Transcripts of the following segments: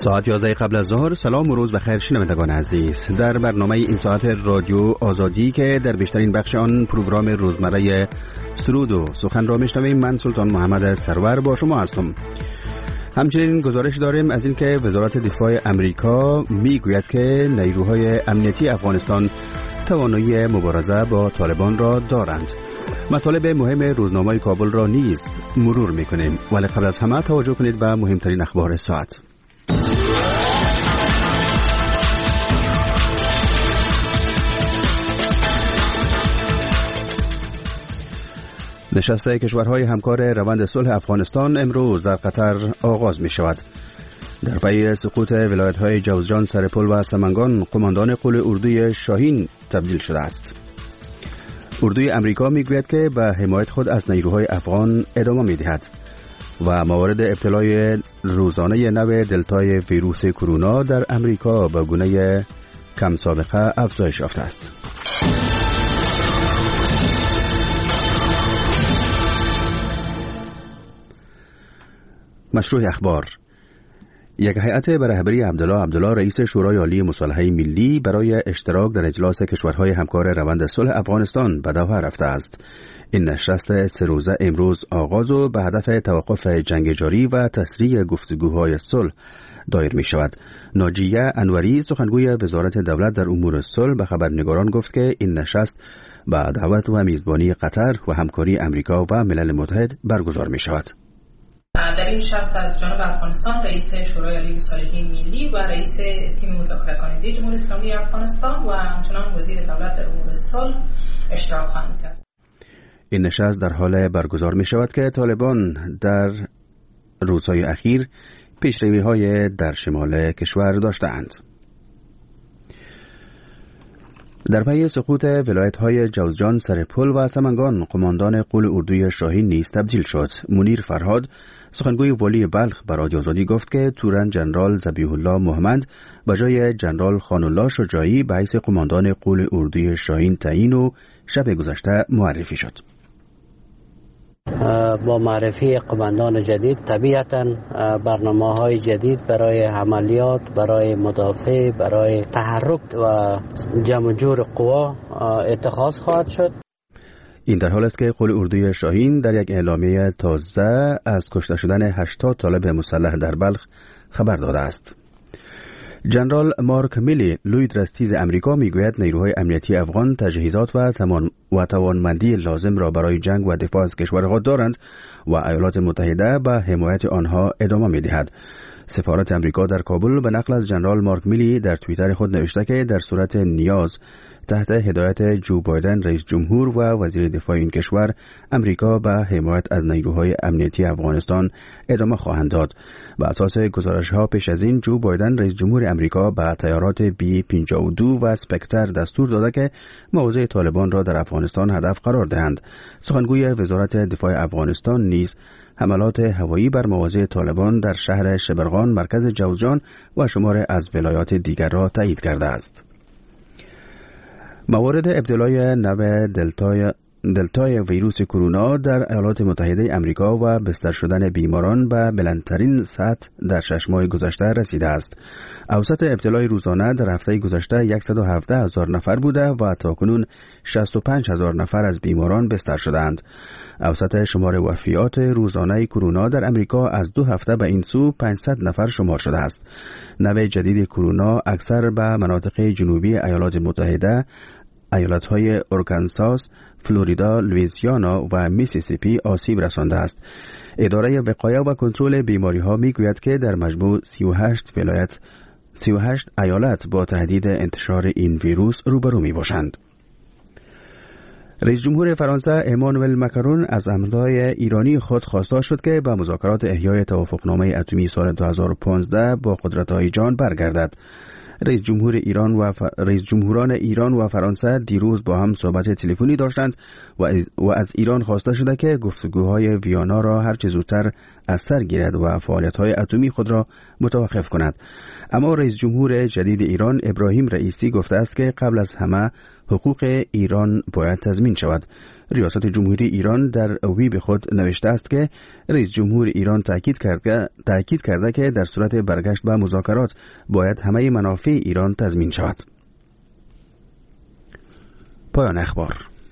ساعت 11 قبل از ظهر. سلام و روز بخیر شنوندگان عزیز. در برنامه این ساعت رادیو آزادی که در بیشترین بخش آن پروگرام روزمره سرود و سخن را میشنویم، من سلطان محمد سرور با شما هستم. همچنین گزارش داریم از اینکه وزارت دفاع امریکا میگوید که نیروهای امنیتی افغانستان توانایی مبارزه با طالبان را دارند. مطالب مهم روزنامه کابل را نیز مرور میکنیم، ولی قبل از همه توجه کنید به مهمترین اخبار ساعت. نشست کشورهای همکار روند صلح افغانستان امروز در قطر آغاز می شود. در پی سقوط ولایت‌های جوزجان، سرپل و سمنگان، قماندان قول اردوی شاهین تبدیل شده است. اردوی امریکا میگوید که به حمایت خود از نیروهای افغان ادامه می‌دهد و موارد ابتلای روزانه نو دلتای ویروس کرونا در امریکا به گونه کم سابقه افزایش یافته است. مشروع اخبار. یک هیئت به رهبری عبدالله رئیس شورای عالی مصالحه ملی برای اشتراک در اجلاس کشورهای همکار روند صلح افغانستان به دوحه رفته است. این نشست 3 روزه امروز آغاز و به هدف توقف جنگ جاری و تسریع گفتگوهای صلح دایر می شود. ناجیه انوری، سخنگوی وزارت دولت در امور صلح، به خبرنگاران گفت که این نشست با دعوت و میزبانی قطر و همکاری امریکا و ملل متحد برگزار می شود. در این نشست از جانب افغانستان رئیس شورای عالی مصالحه ملی و رئیس تیم مذاکره کننده جمهوری اسلامی افغانستان و همچنان وزیر دولت در امور صلح اشتراک خواهند کرد. این نشست در حال برگزار می شود که طالبان در روزهای اخیر پیشروی‌های در شمال کشور داشته‌اند. در پی سقوط ولایت‌های جوزجان، سرپل و سمنگان، قماندان قول اردوی شاهین نیز تبدیل شد. منیر فرهاد، سخنگوی والی بلخ، به رادیو آزادی گفت که تورن جنرال ذبیح الله محمد به جای جنرال خان الله شجاعی به حیث قماندان قول اردوی شاهین تعیین و شب گذشته معرفی شد. با معرفی قماندان جدید طبیعتاً برنامه‌های جدید برای عملیات، برای مدافع، برای تحرک و جمع جور قوا اتخاذ خواهد شد. این در حال است که قول اردوی شاهین در یک اعلامیه تازه از کشته شدن 80 طالب مسلح در بلخ خبر داده است. جنرال مارک میلی، لوی درستیز امریکا، میگوید نیروهای امنیتی افغان تجهیزات و توانمندی لازم را برای جنگ و دفاع از کشور خود دارند و ایالات متحده به حمایت آنها ادامه می‌دهد. سفارت امریکا در کابل به نقل از جنرال مارک میلی در توییتر خود نوشته که در صورت نیاز تحت هدایت جو بایدن رئیس جمهور و وزیر دفاع این کشور، امریکا به حمایت از نیروهای امنیتی افغانستان ادامه خواهند داد. بر اساس گزارش‌ها پیش از این، جو بایدن رئیس جمهور امریکا به طیارات B-52 و اسپکتر دستور داده که مواضع طالبان را در افغانستان هدف قرار دهند. سخنگوی وزارت دفاع افغانستان نیز حملات هوایی بر مواضع طالبان در شهر شبرغان، مرکز جوزجان و شمار از ولایات دیگر را تایید کرده است. موارد ابتلای نو دلتای ویروس کرونا در ایالات متحده امریکا و بستر شدن بیماران به بلندترین سطح در 6 ماه گذشته رسیده است. اوسط ابتلای روزانه در هفته گذشته 117,000 نفر بوده و تاکنون 65,000 نفر از بیماران بستر شدند. اوسط شمار وفیات روزانه کرونا در امریکا از 2 هفته به این سو 500 نفر شمار شده است. نو جدید کرونا اکثر به مناطق جنوبی ایالات متحده، ایالت‌های ارکانساس، فلوریدا، لوئیزیانا و میسیسیپی آسیب رسانده است. اداره وقایه و کنترل بیماری‌ها میگوید که در مجموع 38 ایالت با تهدید انتشار این ویروس روبرو میباشند. رئیس جمهور فرانسه امانوئل ماکرون از همتای ایرانی خود خواستار شد که به مذاکرات احیای توافقنامه اتمی سال 2015 با قدرت‌های جهان برگردد. رئیس جمهوران ایران و فرانسه دیروز با هم صحبت تلفنی داشتند و از ایران خواسته شده که گفتگوهای ویانا را هر چه زودتر از سر گیرد و فعالیت‌های اتمی خود را متوقف کند. اما رئیس جمهور جدید ایران ابراهیم رئیسی گفته است که قبل از همه حقوق ایران باید تضمین شود. ریاست جمهوری ایران در ویب خود نوشته است که رئیس جمهور ایران تاکید کرده که در صورت برگشت به مذاکرات باید همه منافع ایران تضمین شود. پایان اخبار.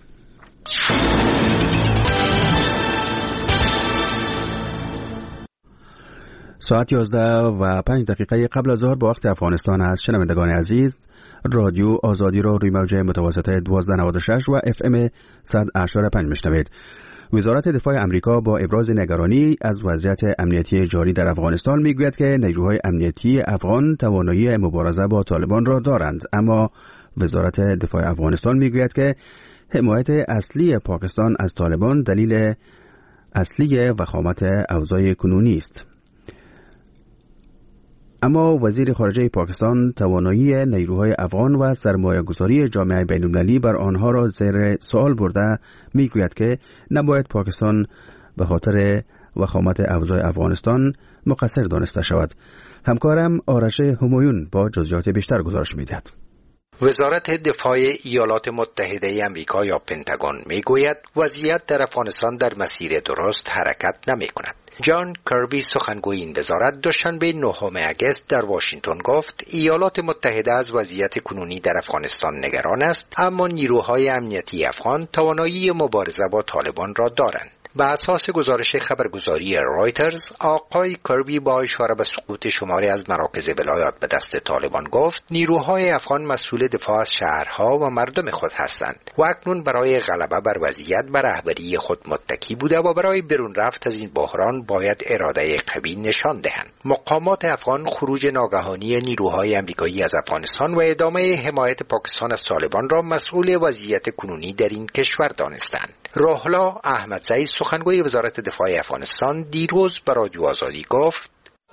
ساعت 11:05 قبل از ظهر با وقت افغانستان است. شنوندگان عزیز، رادیو آزادی را روی موج متوسط 1296 و FM 100.5 میشنوید. وزارت دفاع امریکا با ابراز نگرانی از وضعیت امنیتی جاری در افغانستان میگوید که نیروهای امنیتی افغان توانایی مبارزه با طالبان را دارند، اما وزارت دفاع افغانستان میگوید که حمایت اصلی پاکستان از طالبان دلیل اصلی وخامت اوضاع کنونی است. اما وزیر خارجه پاکستان توانایی نیروهای افغان و سرمایه‌گذاری جامعه بین‌المللی بر آنها را زیر سوال برده میگوید که نباید پاکستان به خاطر وخامت اوضاع افغانستان مقصر دانسته شود. همکارم آرش همایون با جزئیات بیشتر گزارش می‌دهد. وزارت دفاع ایالات متحده آمریکا یا پنتاگون میگوید وضعیت در افغانستان در مسیر درست حرکت نمی‌کند. جان کربی سخنگوی این وزارت دوشنبه 9 آگوست در واشنگتن گفت ایالات متحده از وضعیت کنونی در افغانستان نگران است، اما نیروهای امنیتی افغان توانایی مبارزه با طالبان را دارند. بر اساس گزارش خبرگزاری رایترز، آقای کربی با اشاره به سقوط شماری از مراکز ولایات به دست طالبان گفت نیروهای افغان مسئول دفاع از شهرها و مردم خود هستند و اکنون برای غلبه بر وضعیت بر رهبری خود متکی بوده و برای برون رفت از این بحران باید اراده قوی نشان دهند. مقامات افغان خروج ناگهانی نیروهای آمریکایی از افغانستان و ادامه حمایت پاکستان از طالبان را مسئول وضعیت کنونی در این کشور دانستند. روحلا احمدزی سخنگوی وزارت دفاع افغانستان دیروز به رادیو آزادی گفت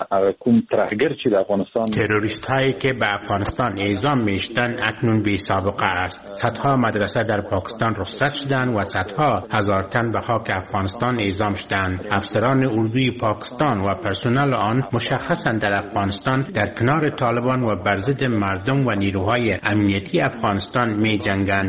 تروریست هایی که به افغانستان اعزام میشدند اکنون بی سابقه است. صدها مدرسه در پاکستان رخصت شدند و صدها هزار تن به خاک افغانستان اعزام شدند. افسران اردوی پاکستان و پرسنل آن مشخصاً در افغانستان در کنار طالبان و بر ضد مردم و نیروهای امنیتی افغانستان می جنگند.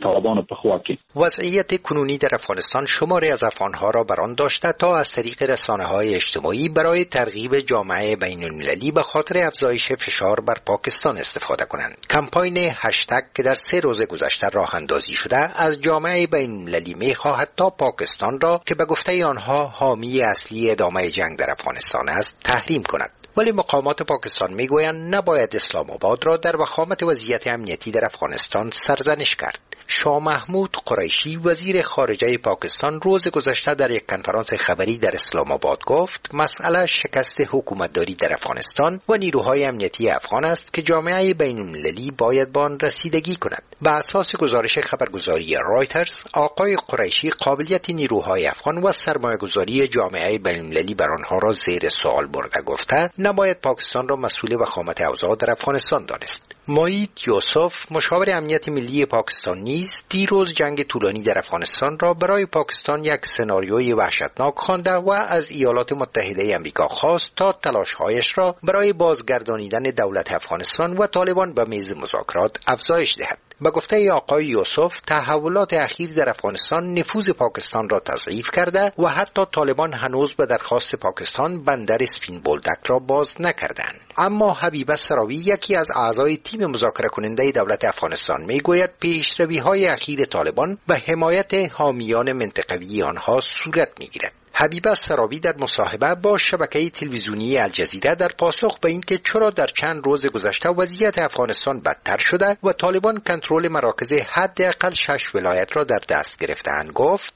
وضعیت کنونی در افغانستان شماری از افغانها را بران داشته تا از طریق رسانه‌های اجتماعی برای ترغیب جامعه بین‌المللی به خاطر افزایش فشار بر پاکستان استفاده کنند. کمپاین هشتگ که در 3 روز گذشته راه اندازی شده از جامعه بین‌المللی می‌خواهد تا پاکستان را که به گفته آنها حامی اصلی ادامه جنگ در افغانستان است تحریم کند. ولی مقامات پاکستان میگویند نباید اسلام آباد را در وخامت وضعیت امنیتی در افغانستان سرزنش کرد. شاه محمود قریشی وزیر خارجه پاکستان روز گذشته در یک کنفرانس خبری در اسلام آباد گفت مسئله شکست حکومتداری در افغانستان و نیروهای امنیتی افغان است که جامعه بین‌المللی باید با آن رسیدگی کند. بر اساس گزارش خبرگزاری رایترز، آقای قریشی قابلیت نیروهای افغان و سرمایه‌گذاری جامعه بین‌المللی بر آنها را زیر سوال برده گفته نباید پاکستان را مسئول وخامت اوضاع در افغانستان دانست. مایید یوسف مشاور امنیت ملی پاکستان نیز دیروز جنگ طولانی در افغانستان را برای پاکستان یک سناریوی وحشتناک خوانده و از ایالات متحده آمریکا خواست تا تلاش‌هایش را برای بازگردانیدن دولت افغانستان و طالبان به میز مذاکرات افزایش دهد. به گفته آقای یوسف تحولات اخیر در افغانستان نفوذ پاکستان را تضعیف کرده و حتی طالبان هنوز به درخواست پاکستان بندر سپین بولدک را باز نکردند. اما حبیبه سراوی یکی از اعضای تیم مذاکره کننده دولت افغانستان میگوید پیشروی‌های اخیر طالبان به حمایت حامیان منطقوی آنها صورت میگیرد. حبیبه سراوی در مصاحبه با شبکه تلویزیونی الجزیره در پاسخ به اینکه چرا در چند روز گذشته وضعیت افغانستان بدتر شده و طالبان کنترل مراکز حداقل 6 ولایت را در دست گرفته‌اند گفت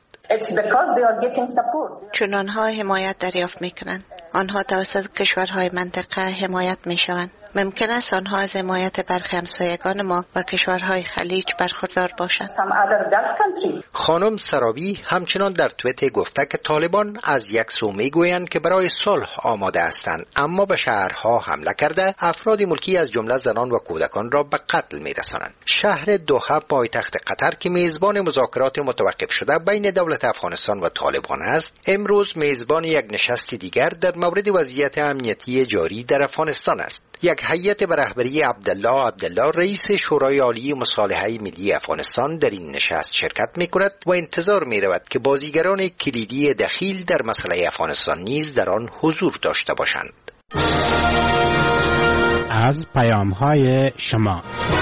چون آنها حمایت دریافت میکنند، آنها توسط کشورهای منطقه حمایت میشوند. ممکن است آنها از حمایت برخی همسایگان ما و کشورهای خلیج برخوردار باشند. خانم سراوی همچنان در توییتر گفته که طالبان از یک سو میگویند که برای صلح آماده هستند، اما به شهرها حمله کرده افراد ملکی از جمله زنان و کودکان را به قتل میرسانند. شهر دوحه پایتخت قطر که میزبان مذاکرات متوقف شده بین دولت افغانستان و طالبان است، امروز میزبان یک نشست دیگر در مورد وضعیت امنیتی جاری در افغانستان است. یک هیئت به رهبری عبدالله رئیس شورای عالی مصالحه ملی افغانستان در این نشست شرکت می‌کند و انتظار می‌رود که بازیگران کلیدی دخیل در مسئله افغانستان نیز در آن حضور داشته باشند. از پیام‌های شما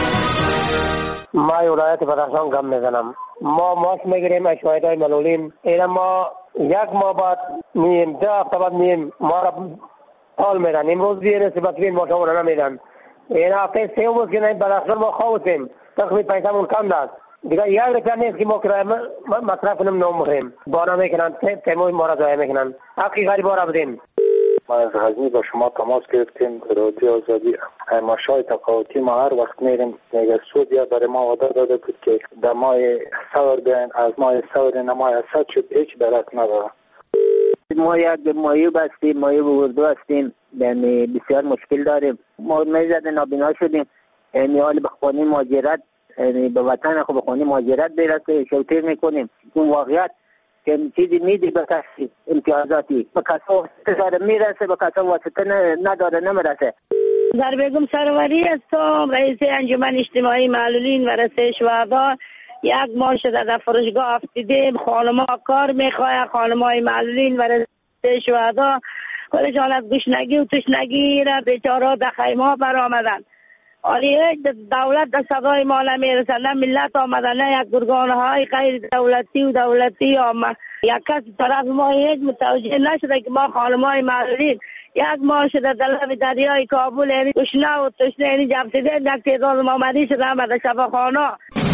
ما ولایت بدخشان گام میزنم. ما ماست میگیریم اشوایدهای ملولین. اینا ما یک ماه بعد نیم 10 هفته بعد نیم ما را حال میدن. امروز دیگه نسبت بین ما شما را نمیدن. اینا هفته سیوم است که نه بدخشان ما خواستیم تقریبا پیسمون کم داد. دیگه یک روپیه نیست که ما کرایه مصرف کنیم نمیخوریم. بارا میکنن تیموی ما را ضایع میکنن. حقی غریب را بدیم. ما از غزنی با شما تماس گرفتیم. رادیو آزادی ماشای تقاطی ما هر وقت میریم میگه سودیا برای ما وعده داده بود که در ماه سور بیاین، از ماه سور نمای اسد شد هیچ درک نداره. ما یک مایو بستیم، مایو بردو هستیم، یعنی بسیار مشکل داریم. ما میزد نابینا شدیم، یعنی حال به خانه مهاجرت، یعنی به وطن خود به خانه مهاجرت برسه شوتر میکنیم. اون واقعیت که چیزی میدی به کسی امتیازاتی به کسا واسطه میرسه، به کسا واسطه نداره نمیرسه. در بیگم سروری هستم، رئیس انجمن اجتماعی معلولین و رسه شهدا. یک ماه شده در فروشگاه افتیدیم. خانما کار میخواه، خانمای معلولین و رسه شهدا خودشان از گشنگی و تشنگی را بیچاره در خیمه برآمدن. آلی دولت در صدای ما نمیرسه، نه ملت آمدن، نه یک گرگانهای غیر دولتی و دولتی آمد. یک کس طرف ما هیچ متوجه نشده که ما خانمای معلولین یک ماه شده در لب دریای کابل یعنی گشنه و تشنه یعنی جبسیده یک تعداد مامدی شده آمده شفاخانه.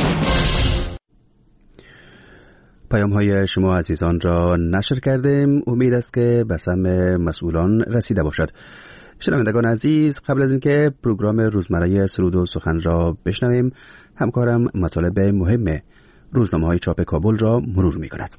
پیام های شما عزیزان را نشر کردیم. امید است که به سمع مسئولان رسیده باشد. شنوندگان عزیز، قبل از اینکه پروگرام روزمره سرود و سخن را بشنویم، همکارم مطالب مهم روزنامه‌های چاپ کابل را مرور می‌کند.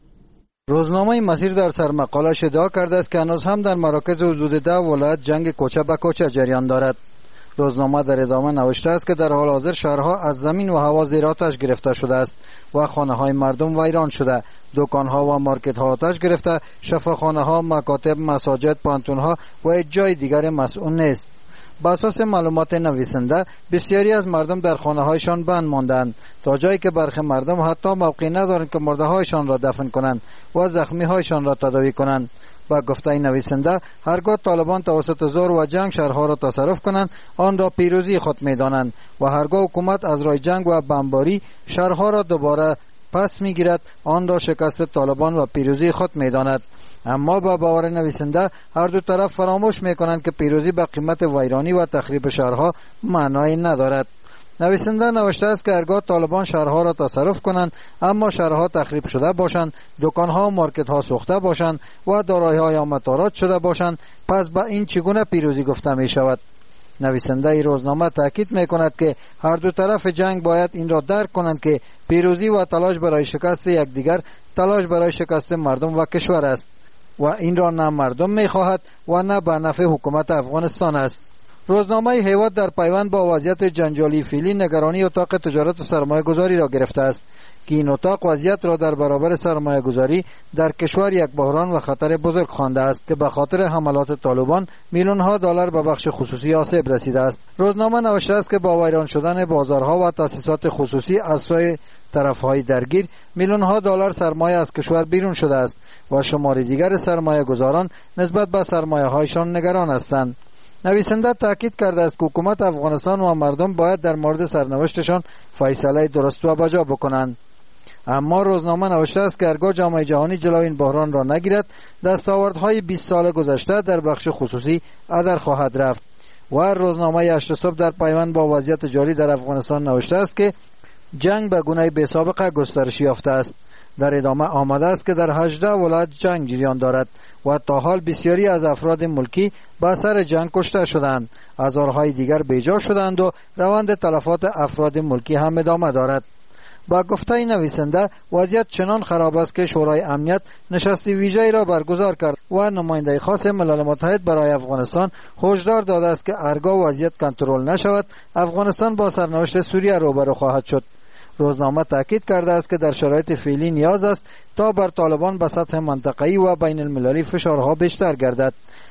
روزنامه مسیر در سرمقاله‌اش ادعا کرده است که هنوز هم در مراکز حدود 10 ولایت جنگ کوچه به کوچه جریان دارد. روزنامه در ادامه نوشته است که در حال حاضر شهرها از زمین و هوا زیر آتش گرفته شده است و خانه‌های مردم ویران شده، دکان‌ها و مارکت‌ها آتش گرفته، شفاخانه‌ها، مکاتب، مساجد، پانتون‌ها و هیچ جای دیگر مسئول نیست. بر اساس معلومات نویسنده، بسیاری از مردم در خانه‌هایشان بند ماندند تا جایی که برخی مردم حتی موقع ندارند که مرده‌هایشان را دفن کنند و زخمی‌هایشان را تداوی کنند. با گفته نویسنده، هرگاه طالبان توسط زور و جنگ شهرها را تصرف کنند، آن را پیروزی خود می‌دانند و هرگاه حکومت از راه جنگ و بمباری شهرها را دوباره پس می‌گیرد، آن را شکست طالبان و پیروزی خود می‌داند. اما با باور نویسنده، هر دو طرف فراموش می‌کنند که پیروزی به قیمت ویرانی و تخریب شهرها معنایی ندارد. نویسنده نوشته است که هرگاه طالبان شهرها را تصرف کنند اما شهرها تخریب شده باشند، دکانها و مارکتها سوخته باشند و دارایی‌های مطارات شده باشند، پس به این چگونه پیروزی گفته می شود؟ نویسنده ای روزنامه تاکید می کند که هر دو طرف جنگ باید این را درک کنند که پیروزی و تلاش برای شکست یکدیگر تلاش برای شکست مردم و کشور است و این را نه مردم می خواهد و نه به نفع حکومت افغانستان است. روزنامه هیواد در پیوند با وضعیت جنجالی فعلی نگرانی اتاق تجارت و سرمایه گذاری را گرفته است که این اتاق وضعیت را در برابر سرمایه گذاری در کشور یک بحران و خطر بزرگ خوانده است که به خاطر حملات طالبان میلیون ها دلار به بخش خصوصی آسیب رسیده است. روزنامه نوشته است که با ویران شدن بازارها و تأسیسات خصوصی از سوی طرفهای درگیر، میلیون ها دلار سرمایه از کشور بیرون شده است و شماری دیگر سرمایه گذاران نسبت به سرمایه هایشان نگران هستند. نویسنده تاکید کرده است که حکومت افغانستان و مردم باید در مورد سرنوشتشان فیصله درست و بجا بکنند. اما روزنامه نوشته است که هرگاه جامعه جهانی جلوی این بحران را نگیرد، دستاوردهای 20 سال گذشته در بخش خصوصی هدر خواهد رفت. و روزنامه 8 صبح در پیوند با وضعیت جاری در افغانستان نوشته است که جنگ به گونه بی‌سابقه گسترش یافته است. در ادامه آمده است که در 18 ولایت جنگ جریان دارد و تا حال بسیاری از افراد ملکی به اثر جنگ کشته شدند، هزارهای دیگر بیجا شدند و روند تلفات افراد ملکی هم ادامه دارد. با گفته نویسنده، وضعیت چنان خراب است که شورای امنیت نشست ویژه‌ای را برگزار کرد و نماینده خاص ملل متحد برای افغانستان هشدار داده است که هرگاه وضعیت کنترل نشود، افغانستان با سرنوشت سوریه روبرو خواهد شد. روزنامه تاکید کرده است که در شرایط فعلی نیاز است تا بر طالبان به سطح منطقه‌ای و بین المللی فشارها بیشتر گردد.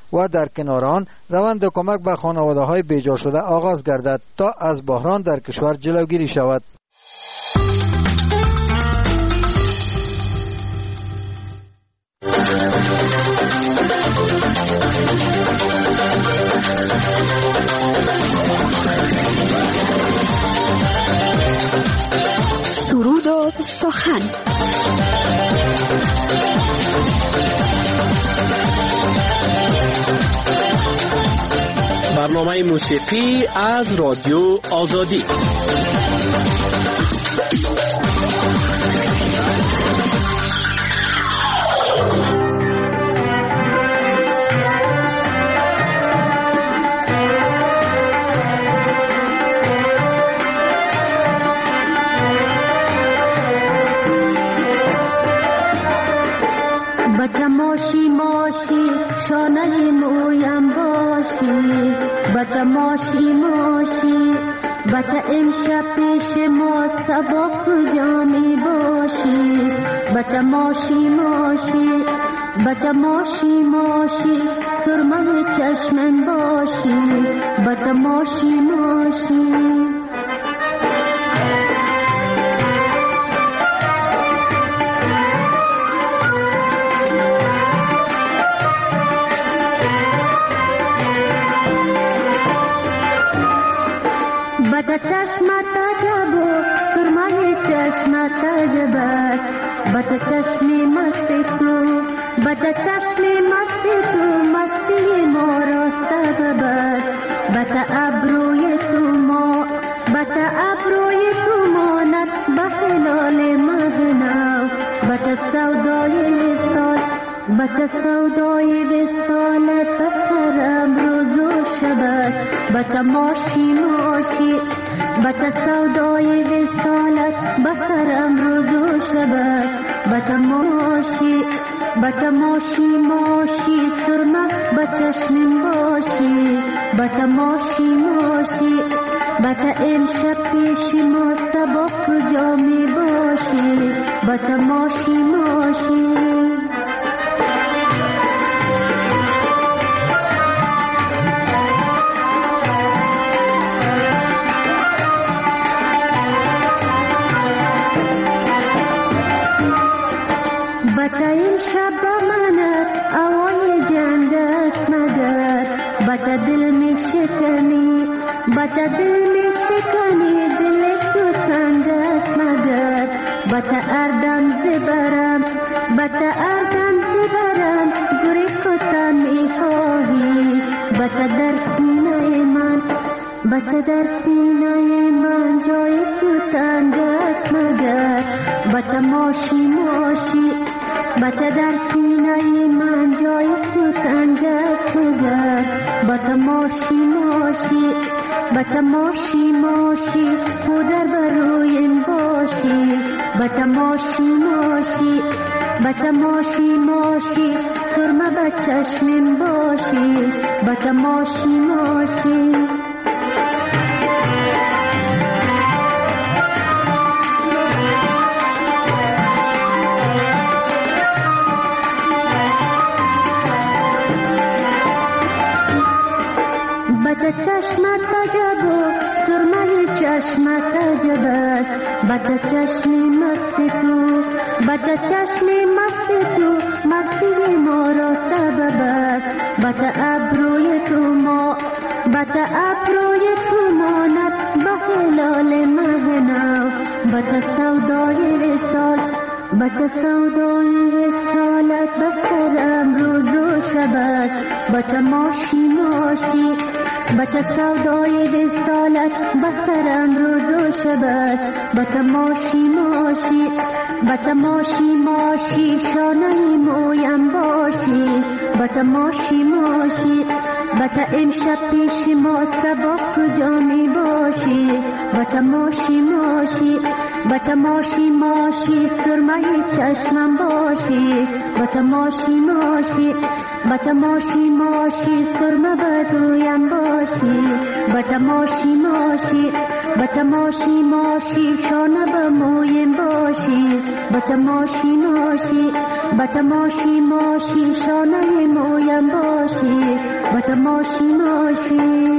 و در کنار آن روند کمک به خانواده های بیجا شده آغاز گردد تا از بحران در کشور جلوگیری شود. سرود و سخن. برنامه موسیقی از رادیو آزادی. بچه ماشی ماشی شانه مویم باشی، بچه ماشی ماشی بچه امشب پیش ما سباق جامی باشی، بچه ماشی ماشی بچه ماشی ماشی سرمه چشمن باشی، بچه ماشی ماشی. بچه چشمت عجبو سرمه چشمت عجبت، بچه چشمی مستی تو، بچه چشمی مستی تو مستی ما را سببت، بچه ابروی تو ما، بچه ابروی تو ماند به خلال مغنو، بچه سودای وصال، بچه سودای وصالت بسرم روز و شبت، بچه ماشی ماشی بچه سودای وصالت بسرم روز و شبت، بچه ماشی بچه ماشی ماشی سرمه بچشمین باشی، بچه ماشی ماشی بچه امشب پیش ما سباق جامی باشی، بچه ماشی ماشی. بچه این شب منت اوای جندت مگر، بچه دل می شکنی، بچه دل می شکنی دل تو سنگت مگر، بچه اردم زبرم، بچه اردم زبرم گری خودم می خواهی، بچه در سینه من، بچه در سینه من جای تو تنگت مگر، بچه ماشی ماشی بچه در سینه من جای تو تنگت مگر، بچه ماشی ماشی بچه ماشی ماشی پودر برویم باشی، بچه ماشی ماشی بچه ماشی ماشی سرمه بچشمیم باشی، بچه ماشی ماشی. بچه چشمت عجبو سرمه چشمت عجبت، بچه چشمی مستی تو، بچه چشمی مستی تو مستی ما را سببت، بچه ابروی تو ما، بچه ابروی تو ماند به خلال مغنو، بچه سودای وصال، بچه سودای وصالت بسرم روز و شبت، بچه ماشی ماشی بچه سودای وصالت بسرم روز و شبت، بچه ماشی ماشی بچه ماشی ماشی شانه مویم باشی، بچه ماشی ماشی بچه امشب پیش ما سباق جامی باشی، بچه ماشی ماشی بچه ماشی ماشی سرمه چشمم باشی، بچه ماشی ماشی بچه ماشی ماشی سرمه بدویم باشی، بچه ماشی ماشی بچه ماشی ماشی شانه به مویم باشی بچه ماشی ماشی بچه ماشی ماشی شانه مویم باشی بچه ماشی ماشی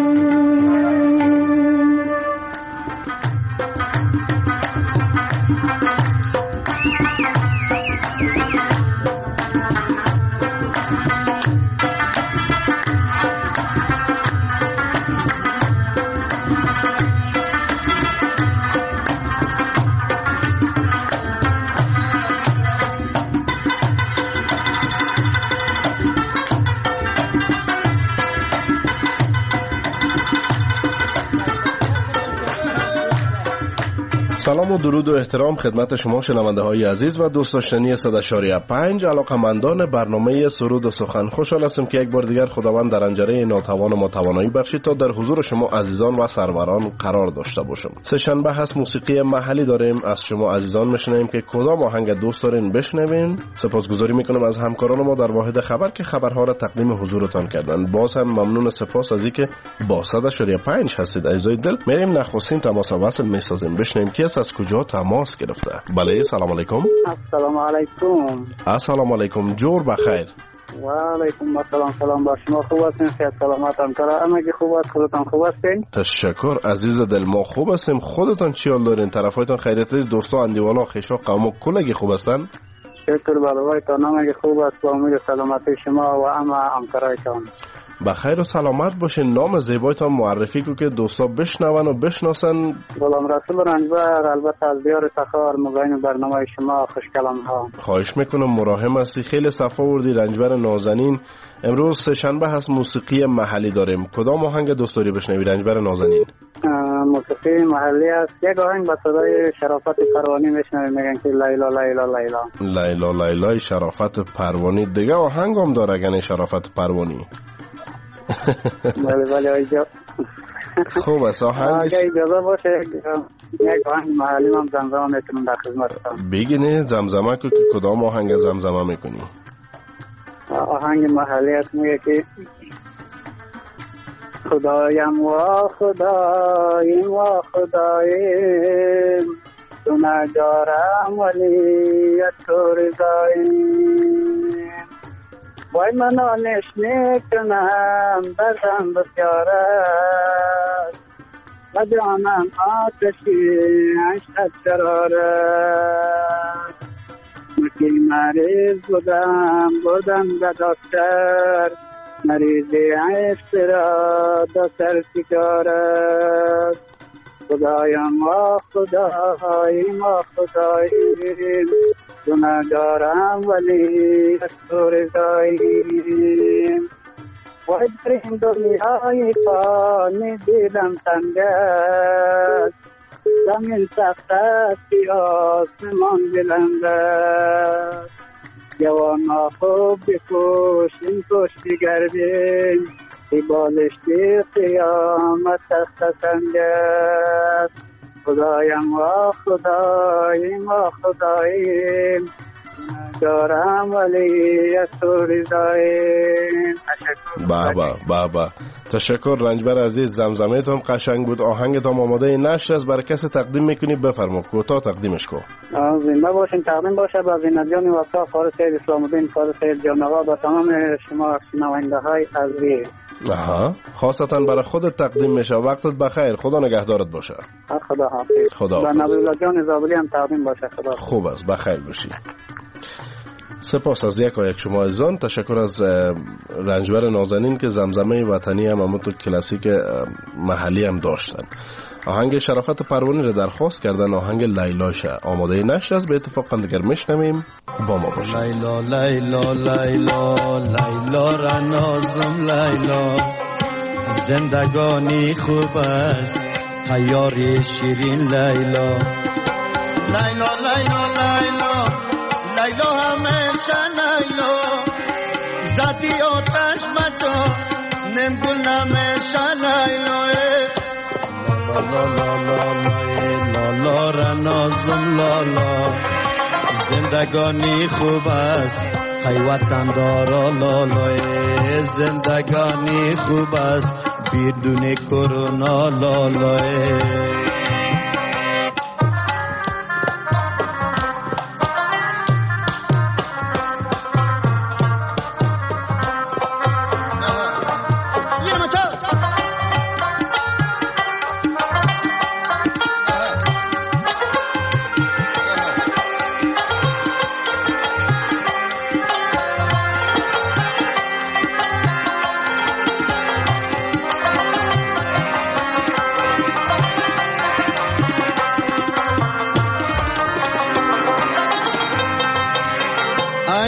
سلام و درود و احترام خدمت شما شنونده های عزیز و دوست داشتنی 100.5 علاقمندان برنامه سرود و سخن. خوشحال هستم که یک بار دیگر خداوند در انجره ناتوان ما توانایی بخشید تا در حضور شما عزیزان و سروران قرار داشته باشم. سه شنبه هست موسیقی محلی داریم. از شما عزیزان میشنویم که کدام آهنگ دوست دارین بشنوین. سپاسگزاری میکنم از همکاران ما در واحد خبر که خبرها را تقدیم حضورتان کردن. باز هم ممنون سپاس از اینکه با 100.5 هستید عزیزای دل. میریم نخستین تماس وصل میسازیم. بشنویم کی از کجا تماس گرفته. بله سلام علیکم. السلام علیکم. السلام علیکم. جور بخیر. و علیکم السلام. سلام بر شما. خوب هستین؟ خیلی سلامت همکارا. همگی خوب است؟ خودتان خوب هستین؟ تشکر عزیز دل، ما خوب هستیم. خودتان چی حال دارین؟ طرفایتان خیریت است؟ دوستا اندیوالا خیشا قوم کلگی خوب هستن؟ شکر بالایتان همگی خوب است. با امید سلامتی شما و همکارایتان. بخیر و سلامت باشین. نام زیبایتان معرفی کو که دوستا بشنون و بشناسن. غلام رسول رنجبر، البته از دیار تخار، مزاحم برنامه شما خوشکلام ها. خواهش میکنم. مراهم هستی. خیلی صفا وردی. رنجبر نازنین. امروز سه شنبه هست موسیقی محلی داریم. کدام آهنگ دوست داری بشنوی رنجبر نازنین؟ موسیقی محلی است. یک آهنگ با صدای شرافت پروانی میشنویم، میگن که لیلا لیلا لیلا. لیلا لیلا شرافت پروانی. دیگه آهنگ هم داره گنه شرافت پروانی. بله اینجا خوب است. آهنگش اگه اجازه باشه یک آهنگ محلی هم زمزمه میکنم در خدمتتان. بگینه زمزمه که کدام آهنگ زمزمه میکنی؟ آهنگ محلی است. میگه که خدایم و خدایم و خدایم تو ندارم ولی تو رضایم وای من آنش میکنم بردم بسیار است و جانم آتشی عشقت شرار است مکی مریض بودم به دکتر مریضی عشق را دکتر شکار است خدایم و خدایم و خدایم تو ندارم ولی از تو رضاییم وای در این دنیای فانی دیدم تنگ است زمین سخت است آسمان بلند است جوانا خوب بکوش این کشتی گردین ای بالشتی قیامت تخت سنگ است خدایم و خدایم و خدایم دارم ولی از تو رضایم. بابا تشکر رنجبر عزیز. زمزمه تام قشنگ بود. آهنگ تام آماده نشر است. برای کسی تقدیم میکنی؟ بفرما کوتاه تقدیمش کن. زنده باشین. تقدیم باشه با زینتیان وفا فارس سید اسلام الدین فارس سید جان آقا با تمام شما شنونده های عزیز. خاصتا برای خودت تقدیم میشه. وقتت بخیر. خدا نگهدارت باشه. خدا حافظ. خدا با نبی‌الله جان زابلی هم تقدیم باشه. خدا خوب است. بخیر باشی. سپاس از یک شما عزیزان. تشکر از رنجبر نازنین که زمزمه وطنی هم همونطور کلاسیک محلی هم داشتن. آهنگ شرافت پروانی رو درخواست کردن. آهنگ لیلاشه آماده نشر است. به اتفاق دیگر میشنویم. با ما باشید. لیلا لیلا لیلا لیلا را نازم لیلا زندگانی خوب است تیاری شیرین لیلا لیلا لیلا لیلا لیلا همیشه لیلا زدی آتش مچا نمگل نمیشه لیلا لالا را نازم لالا زندگانی خوب است خیوطن دارا لالا زندگانی خوب است بدون کرونا لالا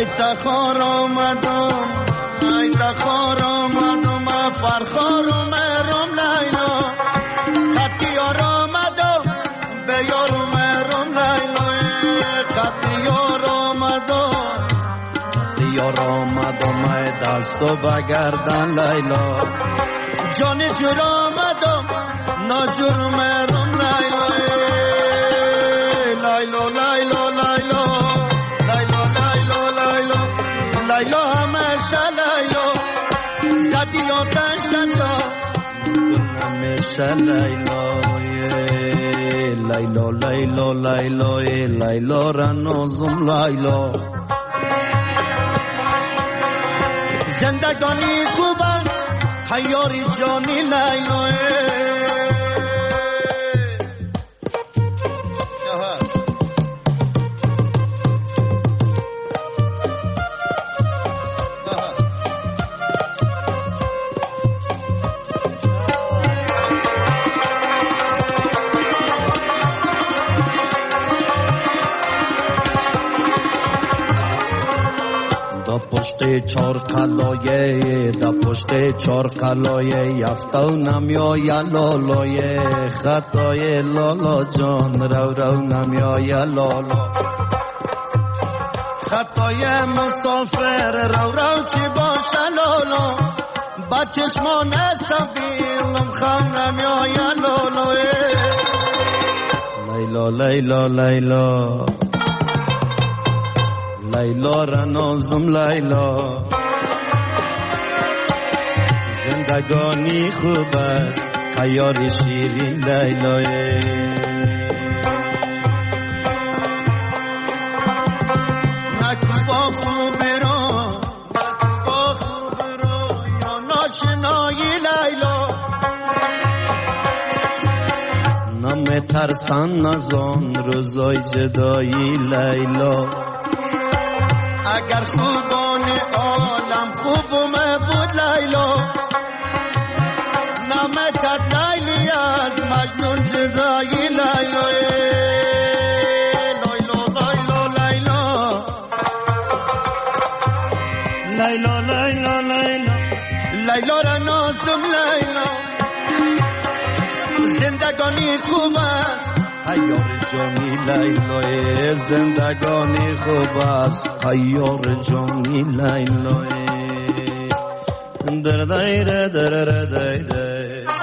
ای تخار آمدم ای تخار آمدم فرخار آمدم لیلا قطیار آمدم به یار آمدم لیلا قطیار آمدم یار آمدم ای دستو بگردن لیلا جان جور آمدم ناجور آمدم لیلا لیلا لیلا لیلا لیلا همیشه لیلا زدی آتش دندا همیشه لیلا لیلا لیلا لیلا لیلا رنازم لیلا زندگانی خوبم خیاری جانی لیلا چار قلایه دا پشت چار قلایه یفتو نمیای لالای خطای لالا جان رو نمیای لالا خطای مسافر رو چی باشه لالا با چشمان سبیلم خم نمیای لالا لیلا لیلا لیلا لیلا رنازم لیلا زندگانی خوب است خیار شیرین لیلا نکو با خوب رو یا ناشنایی لیلا نم ترسان نزان روزای جدایی لیلا اگر خوبان عالم خوبم بود لیلا نمکت لیلی از مجنون جدایی لیلا لیلا لیلا لیلا لیلا لیلا لیلا را نازم لیلا زندگانی خوب است خیار جانی لیلا زندگانی خوب است خیار جانی لیلا در دایره در دایره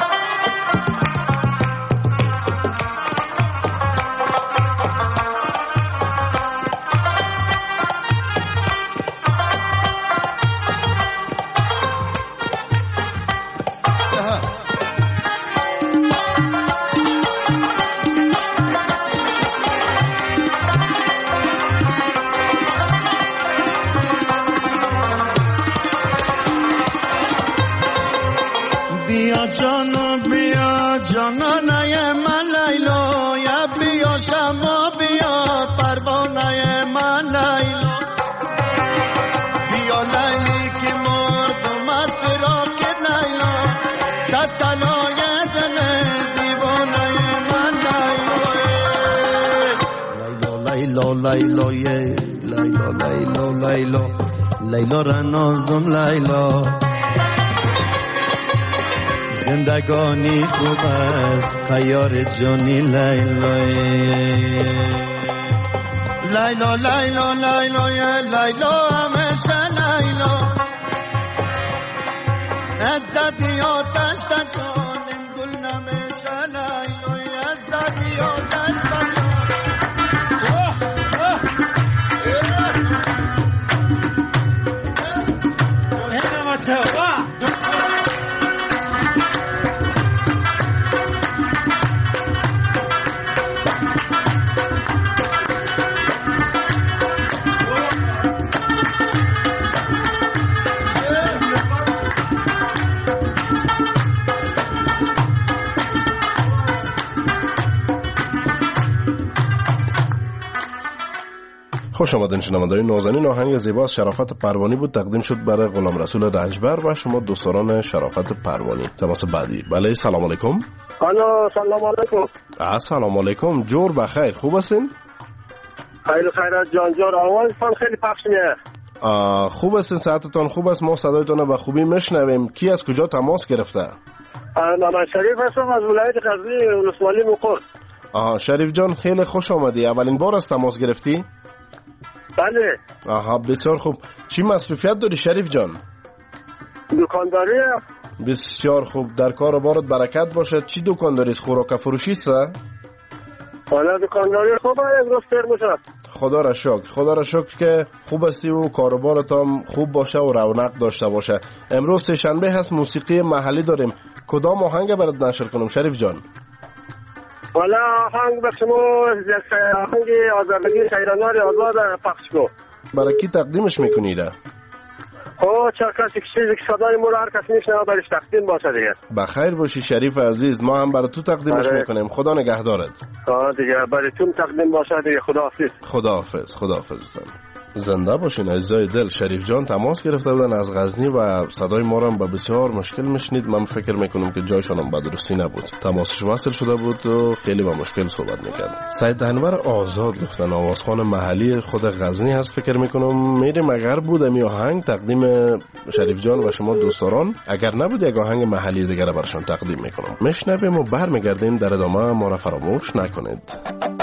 بیا جانانه من لیلا یا بیا شما بیا پروانه من لیلا بیا لیلی که مردم از فراقت لیلا تسلای دل دیوانه من لیلا لیلا لیلا لیلا لیلا لیلا رنازم لیلا زندگانی خوب است خیار جانی لیلا لیلا لیلا لیلا لیلا همیشه لیلا عزتی آتش دکانم گل نمیشه لیلا عزتی آتش دکانم خوش آمدین شنوندگان نازنین. آهنگ زیباست شرافت پروانی بود، تقدیم شد برای غلام رسول رنجبر و شما دوستان شرافت پروانی. تماس بعدی. بله سلام علیکم. الو سلام علیکم. سلام علیکم. جور بخیر، خوب هستین؟ خیلی خیرات جان جور. آوازتان خیلی پخش میاد. خوب است، ساعتتان خوب است، ما صدایتان به خوبی میشنویم. کی از کجا تماس گرفته؟ محمد شریف هستم از ولایت غزنی ولسوالی مقر. شریف جان خیلی خوش آمدی. اولین بار است تماس گرفتی؟ بله. بسیار خوب. چی مصروفیت داری شریف جان؟ دکانداری. بسیار خوب، در کار و بارت برکت باشد. چی دکانداری؟ خوراک فروشی است؟ حالا دکانداری خوبه، امروز تر میشه. خدا را شکر که خوب هستی و کاروبارت هم خوب باشه و رونق داشته باشه. امروز سه شنبه هست، موسیقی محلی داریم. کدام آهنگ برات نشر کنم شریف جان؟ حالا آهنگ به شما آهنگ آزادگی شیرانوار آزاد پخش کو. برای کی تقدیمش میکنی را؟ چه کسی چیزی که صدای ما هر کس میشنوه برش تقدیم باشه دیگه. بخیر باشی شریف عزیز، ما هم برای تو تقدیمش میکنیم. خدا نگهدارت. دیگه برای تو تقدیم باشه دیگه. خداحافظ. زنده باشین عزیزای دل. شریف جان تماس گرفته بودن از غزنی و صدای ما را به بسیار مشکل میشنید. من فکر میکنم که جایشان هم به درستی نبود، تماسش وصل شده بود و خیلی با مشکل صحبت میکرد. سید انور آزاد گفتن آوازخوان محلی خود غزنی هست. فکر میکنم میریم اگر بود می آهنگ تقدیم شریف جان و شما دوستان، اگر نبود یک آهنگ محلی دیگر را برشان تقدیم میکنم. میشنویم و برمیگردیم. در ادامه ما را فراموش نکنید.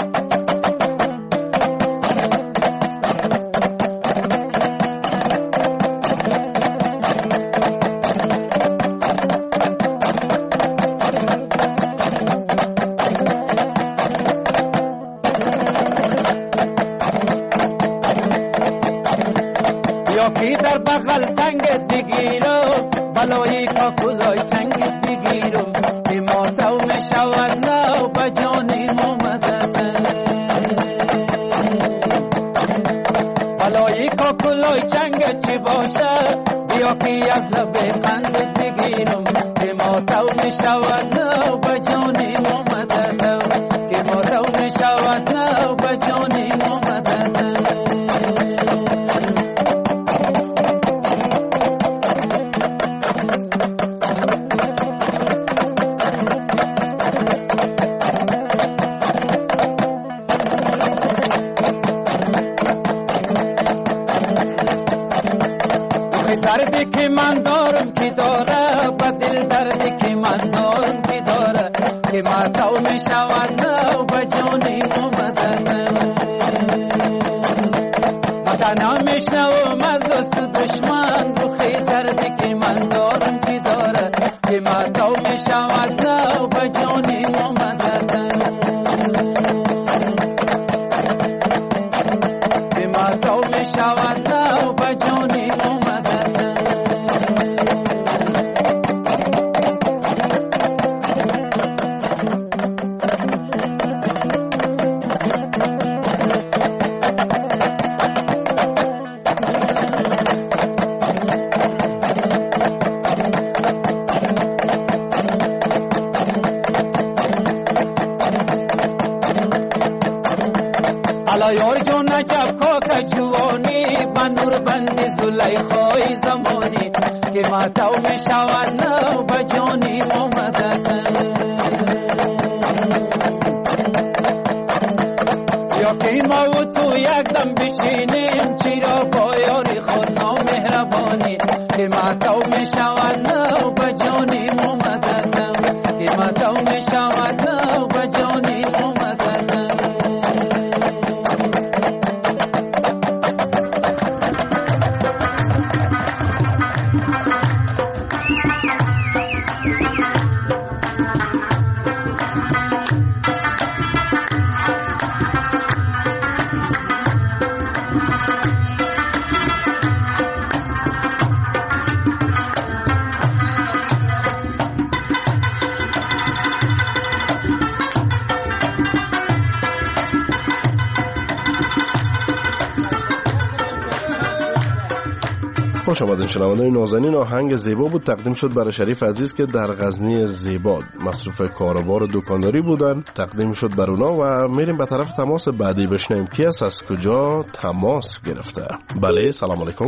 خوش آمدین شنوندگان نازنین. آهنگ زیبا بود، تقدیم شد برای شریف عزیز که در غزنی زیبا مصروف کاروبار دکانداری بودن. تقدیم شد بر اونا و میریم به طرف تماس بعدی بشنویم کی است، از کجا تماس گرفته. بله سلام علیکم.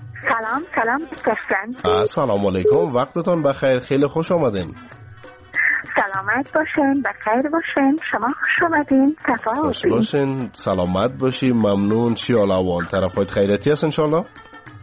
سلام دکتر. سلام علیکم، وقتتان بخیر، خیلی خوش آمدین. سلامت باشین، بخیر باشین، شما خوش آمدین، خوش باشین، سلامت باشی، ممنون. چی حال احوال؟ طرفایت خیریتی هست انشالله؟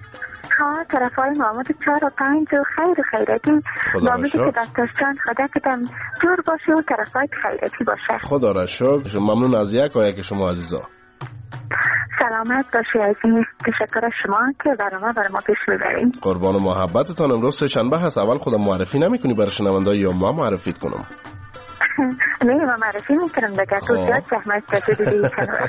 ها طرف های محمد 4 و 5 و خیر خیرتی نامیدی که دستاشان خدا کدام جور باشه و طرف های خیرتی باشه. خدا را شکر. ممنون از یک آیه که شما عزیزا. سلامت باشی عزیز. تشکر از شما که برنامه برای ما پیش میبرین. قربان محبتتان. امروز سه شنبه هست. اول خودم معرفی نمیکنی برای شنونده‌ها یا ما معرفیت کنم؟ نه ما معرفی میکنم دیگه. تو زیاد زحمت کشیدی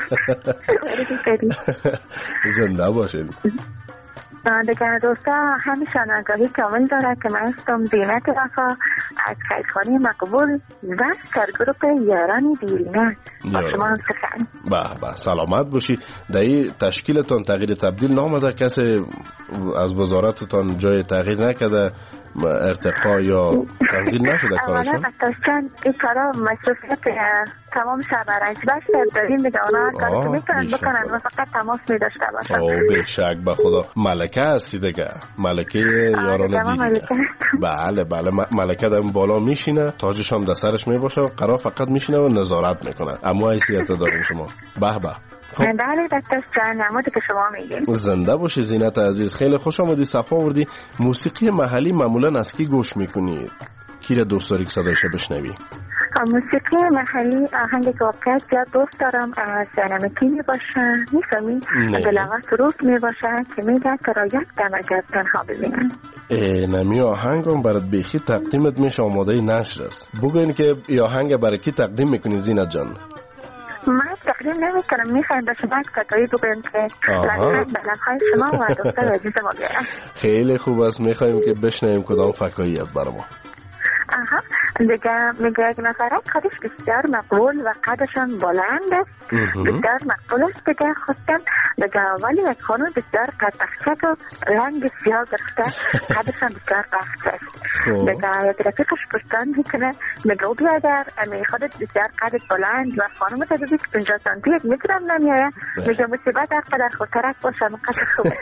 زنده باشید. دیگر دوستا همیشه آگاهی کامل داره که من هستم زینت وفا از خیرخانه مقبول و سرگروپ یاران دیرینه با شما هم سخن. به سلامت باشی. در این تشکیلتان تغییر تبدیل نامده؟ کسی از وزارتتان جای تغییر نکده؟ ارتقا یا تنزیل نشده کارشان؟ اولا بطاشتن این کارا مصروفیت تمام شب رنجبش داریم دیگه. اونا کار که میکنن بکنن و فقط تماس میداشته باشن. به شک به خدا. ملکه هستی دیگه؟ ملکه یاران دیگه؟ بله ملکه در اون بالا میشینه، تاجش هم در سرش میباشه، قرار فقط میشینه و نظارت میکنه. اما حیثیت داریم شما. به بله دکتر جان نموده که شما میگیم. زنده باشی زینت عزیز. خیلی خوش آمدی، صفا آوردی. موسیقی محلی معمولا از کی گوش میکنی؟ کی را دوست داری که صدایش بشنوی؟ موسیقی محلی آهنگ که واقعیت زیاد دوست دارم از نمکی میباشه، میفهمی؟ دلغا سروت میباشه که میگه که را یک دم اگر تنها ببینن. نمی آهنگم برات بیخی تقدیمت میشه، آماده نشر است. بگوین که ای آهنگ برای کی تقدیم میکنی زینت جان؟ من تقدیم نمی کنم، میخوایم به شما کتایی بگویم که لطفاً به لبهای شما و دختر عزیز ما بیارم. خیلی خوب است. میخوایم که بشنویم کدام فکایی از برای ما. دیگه میگه یک نفره خودش بسیار مقبول و قدشان بلند است. بسیار مقبول است دیگه. خودم دیگه ولی یک خانون بسیار قد بخشک و رنگ سیاه گرفته، قدشان بسیار بخش است. دیگه یک رفیقش پشتان میکنه میگه او بیادر امی خودت بسیار قدت بلند و خانومت دیدی که 50 سانتی یک میترم نمیایه. میگه مصیبت هر قدر خودترک باشه قدر خوبه.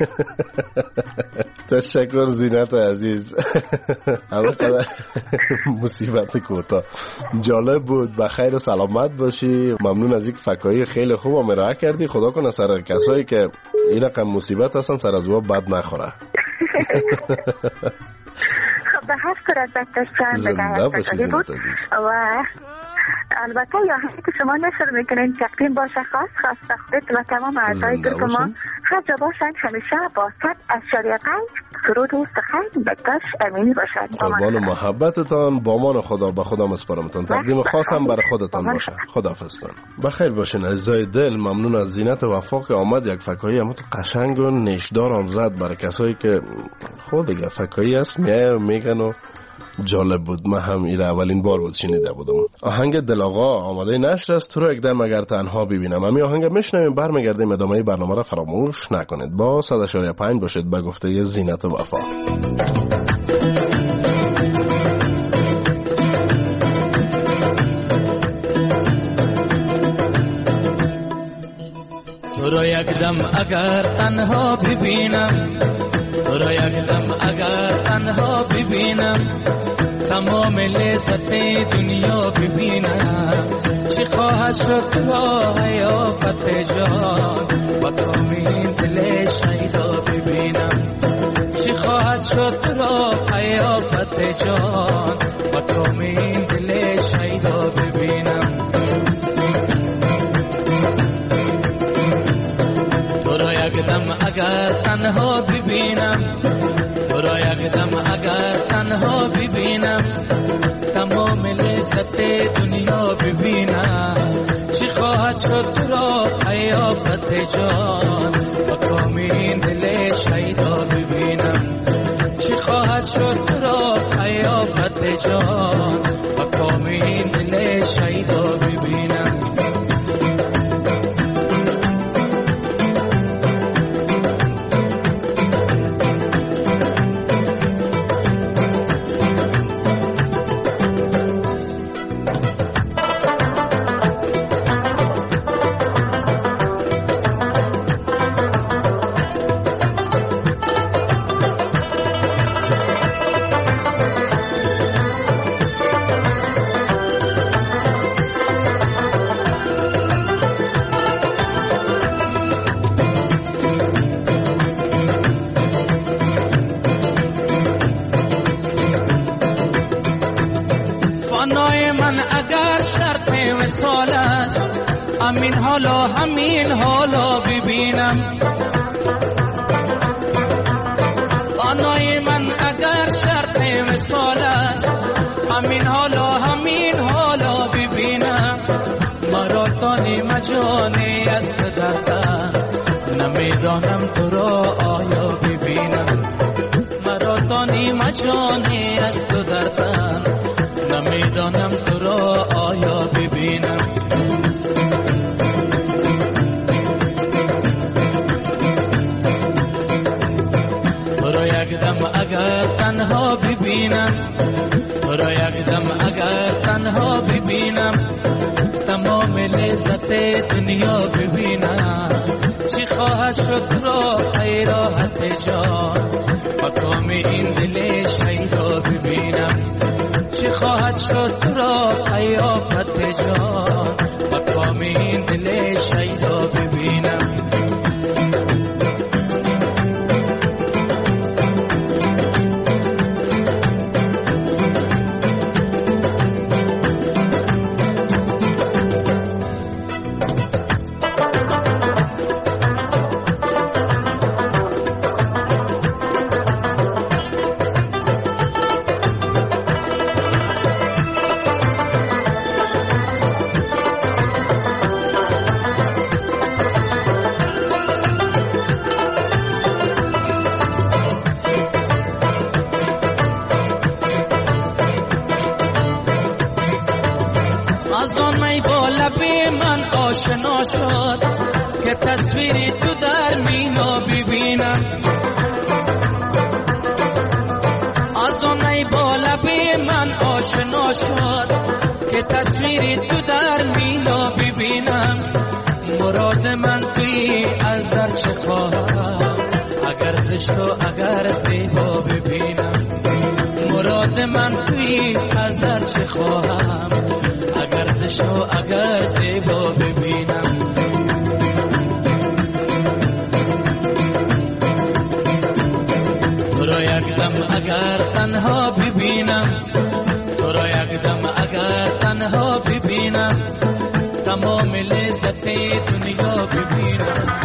تشکر زینت عزیز. همه قدر مصیبت کوتا. جالب بود. بخیر و سلامت باشی. ممنون از یک فکایی خیلی خوب و مرا کردی. خدا کنه سر کسایی که این رقم مصیبت هستن سر از او بد نخوره. خب به هر صورت دکتر زنده باشی زینت عزیز. و البته یا همین که شما نشر میکنین تقدیم باشه خاص خودت و تمام اعضای گروه ما هر جا باشن همیشه با 100.5 سرود و سخن بکش امینی باشن. قربان محبتتان. با امان خدا. به خدا مسپارمتان. تقدیم خاصم برای خودتان باشه. خداحافظتان. بخیر باشین عزیزای دل. ممنون از زینت وفا که آمد یک فکایی اما تو قشنگ و نشدار هم زد برای کسایی که خود دیگه فکایی است میگن و جالب بود. من هم این اولین بار بود شنیده بودم. آهنگ دلاغا آماده نشر است. تو رو یک دم اگر تنها ببینم. همین آهنگ میشنویم برمیگردیم. ادامه برنامه را فراموش نکنید. با 100.5 باشید به گفته زینت وفا. تو رو یک دم اگر تنها ببینم، تو رو یک دم اگر تنها ببینم، تمام لذت دنیا ببینم. چی خواهد شد تو را حیافت جان و کامین دل شیدا ببینم. چی خواهد شد تو را حیافت جان و کامین دل شیدا ببینم. تو را یک دم اگر تنها ببینم، تو را یک دم اگر تنها ببینم، تمام لذت دنیا ببینم. چی خواهد شد تو را حیافت جان و کامین دل شیدا ببینم. چی خواهد شد تو را حیافت جان و کامین دل شیدا ببینم. همین حالا ببینم آنای من اگر شرط مثال است همین حالا ببینم مرا تانی مجانی است در تن نمیدانم تو را آیا ببینم مرا تانی مجانی است در تن نمیدانم تو را آیا ببینم تو را یک دم اگر تنها ببینم تو را یک دم اگر تنها ببینم تمام لذت دنیا ببینم چی خواهد شد را ای راحت جان مقام این دل شیدا ببینم چی خواهد شد را ای آفت جان مقام این دل شیدا ببینم آشنا شد که تصویری تو در مینا ببینم از آن ای با لب من آشنا شد که تصویری تو در مینا ببینم مراد من توی از در چه خواهم اگر زشت و اگر زیبا ببینم مراد من توی از در چه خواهم اگر زشت و اگر زیبا ببینم تو را یک دم اگر تنها ببینم تو را یک دم اگر تنها ببینم تمام لذت دنیا ببینم